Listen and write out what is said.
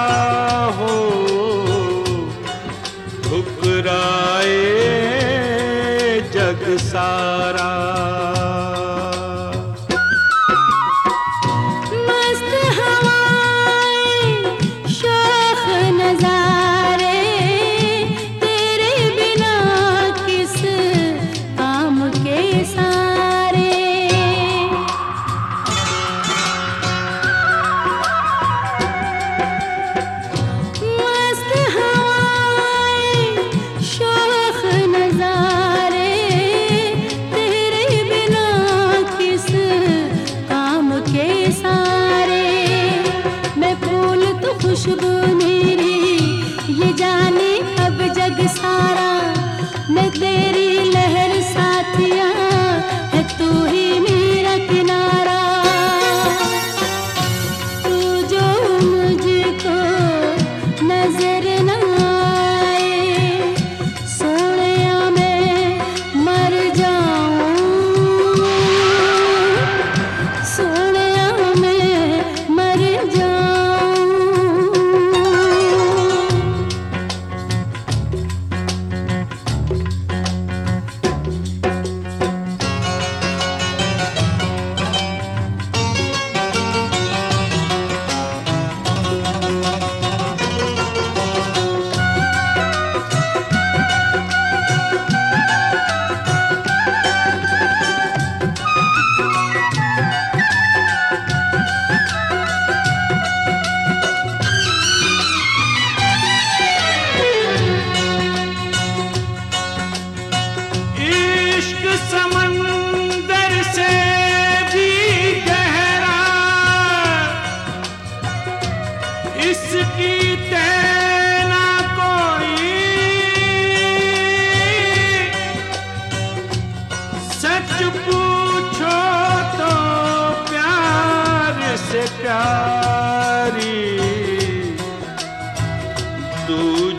हो ठुकराए जग सारा। मस्त हवाएं शोख नजारे तेरे बिना किस काम के सारे। मस्त हवाएं शोख नजारे तेरे बिना किस काम के सारे। मैं फूल तो खुशबू मेरी ये जाने अब जग सारा। मैं तेरी लहर साथिया है तू ही मेरा किनारा। तू जो मुझको नजर न आए सोनिया मैं मर जाऊं। सोनिया मैं मर जाऊं। इश्क समंदर से भी गहरा इसकी तैना कोई। सच पूछो तो प्यार से प्यारी तू